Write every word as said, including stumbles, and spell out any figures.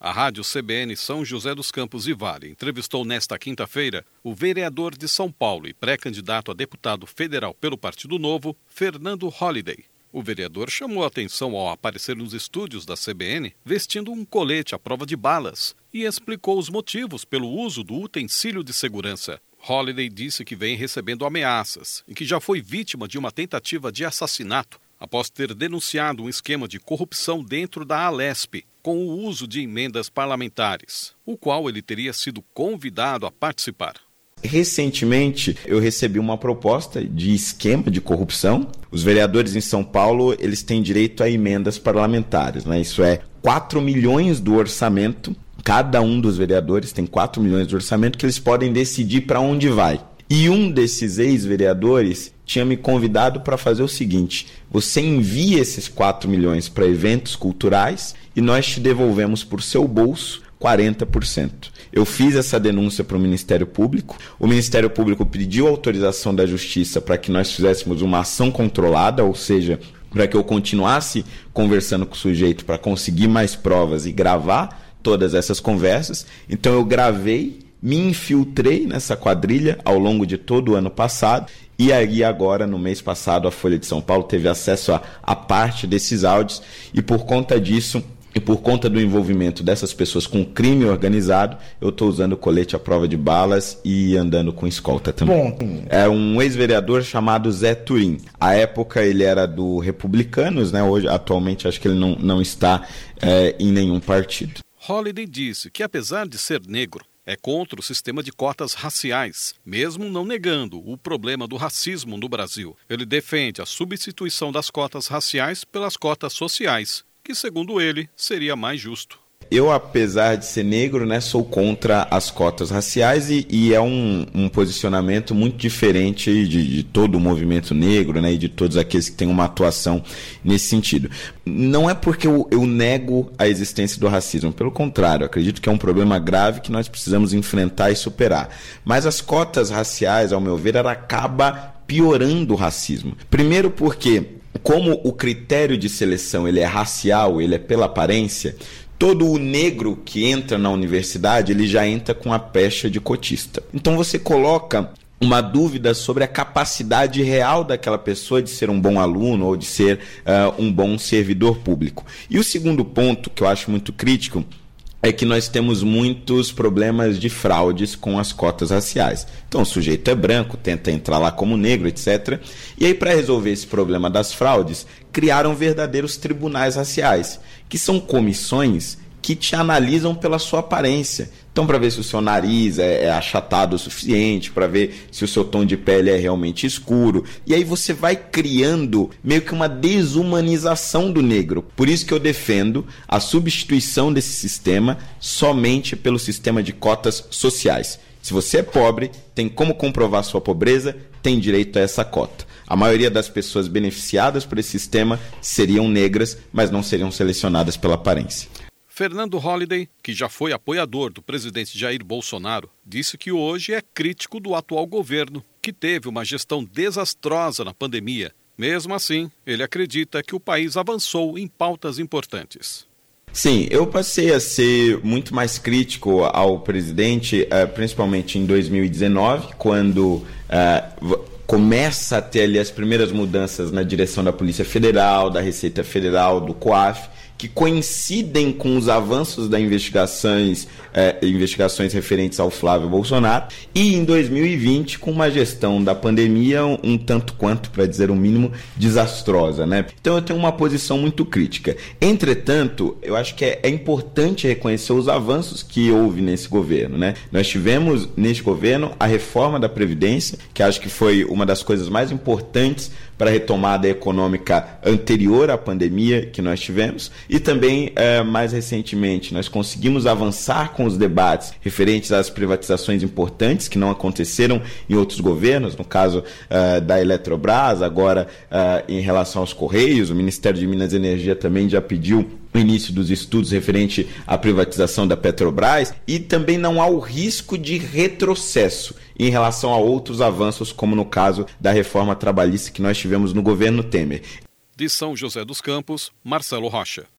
A Rádio C B N São José dos Campos e Vale entrevistou nesta quinta-feira o vereador de São Paulo e pré-candidato a deputado federal pelo Partido Novo, Fernando Holliday. O vereador chamou a atenção ao aparecer nos estúdios da C B N vestindo um colete à prova de balas e explicou os motivos pelo uso do utensílio de segurança. Holliday disse que vem recebendo ameaças e que já foi vítima de uma tentativa de assassinato após ter denunciado um esquema de corrupção dentro da Alesp, com o uso de emendas parlamentares, o qual ele teria sido convidado a participar. Recentemente, eu recebi uma proposta de esquema de corrupção. Os vereadores em São Paulo, eles têm direito a emendas parlamentares, né? Isso é quatro milhões do orçamento. Cada um dos vereadores tem quatro milhões de orçamento que eles podem decidir para onde vai. E um desses ex-vereadores tinha me convidado para fazer o seguinte: você envia esses quatro milhões para eventos culturais e nós te devolvemos por seu bolso quarenta por cento. Eu fiz essa denúncia para o Ministério Público. O Ministério Público pediu autorização da Justiça para que nós fizéssemos uma ação controlada, ou seja, para que eu continuasse conversando com o sujeito para conseguir mais provas e gravar todas essas conversas. Então eu gravei, me infiltrei nessa quadrilha ao longo de todo o ano passado e aí agora, no mês passado, a Folha de São Paulo teve acesso a, a parte desses áudios e por conta disso e por conta do envolvimento dessas pessoas com crime organizado, eu estou usando colete à prova de balas e andando com escolta também. Bom, é um ex-vereador chamado Zé Turim. À época ele era do Republicanos, né? Hoje, atualmente, acho que ele não, não está é, em nenhum partido. Holliday disse que, apesar de ser negro, é contra o sistema de cotas raciais, mesmo não negando o problema do racismo no Brasil. Ele defende a substituição das cotas raciais pelas cotas sociais, que, segundo ele, seria mais justo. Eu, apesar de ser negro, né, sou contra as cotas raciais e, e é um, um posicionamento muito diferente de, de todo o movimento negro, né, e de todos aqueles que têm uma atuação nesse sentido. Não é porque eu, eu nego a existência do racismo, pelo contrário, acredito que é um problema grave que nós precisamos enfrentar e superar. Mas as cotas raciais, ao meu ver, ela acaba piorando o racismo. Primeiro porque, como o critério de seleção ele é racial, ele é pela aparência, todo o negro que entra na universidade, ele já entra com a pecha de cotista. Então você coloca uma dúvida sobre a capacidade real daquela pessoa de ser um bom aluno ou de ser uh, um bom servidor público. E o segundo ponto, que eu acho muito crítico, é que nós temos muitos problemas de fraudes com as cotas raciais. Então o sujeito é branco, tenta entrar lá como negro, etcétera. E aí, para resolver esse problema das fraudes, criaram verdadeiros tribunais raciais, que são comissões que te analisam pela sua aparência. Então, para ver se o seu nariz é, é achatado o suficiente, para ver se o seu tom de pele é realmente escuro. E aí você vai criando meio que uma desumanização do negro. Por isso que eu defendo a substituição desse sistema somente pelo sistema de cotas sociais. Se você é pobre, tem como comprovar sua pobreza, tem direito a essa cota. A maioria das pessoas beneficiadas por esse sistema seriam negras, mas não seriam selecionadas pela aparência. Fernando Holliday, que já foi apoiador do presidente Jair Bolsonaro, disse que hoje é crítico do atual governo, que teve uma gestão desastrosa na pandemia. Mesmo assim, ele acredita que o país avançou em pautas importantes. Sim, eu passei a ser muito mais crítico ao presidente, principalmente em dois mil e dezenove, quando uh, começa a ter ali as primeiras mudanças na direção da Polícia Federal, da Receita Federal, do COAF, que coincidem com os avanços das investigações, eh, investigações referentes ao Flávio Bolsonaro, e em dois mil e vinte com uma gestão da pandemia um, um tanto quanto, para dizer o mínimo, desastrosa, né? Então eu tenho uma posição muito crítica. Entretanto, eu acho que é, é importante reconhecer os avanços que houve nesse governo, né? Nós tivemos neste governo a reforma da Previdência, que acho que foi uma das coisas mais importantes para a retomada econômica anterior à pandemia que nós tivemos. E também, eh, mais recentemente, nós conseguimos avançar com os debates referentes às privatizações importantes que não aconteceram em outros governos, no caso eh, da Eletrobras, agora eh, em relação aos Correios. O Ministério de Minas e Energia também já pediu o início dos estudos referente à privatização da Petrobras, e também não há o risco de retrocesso em relação a outros avanços, como no caso da reforma trabalhista que nós tivemos no governo Temer. De São José dos Campos, Marcelo Rocha.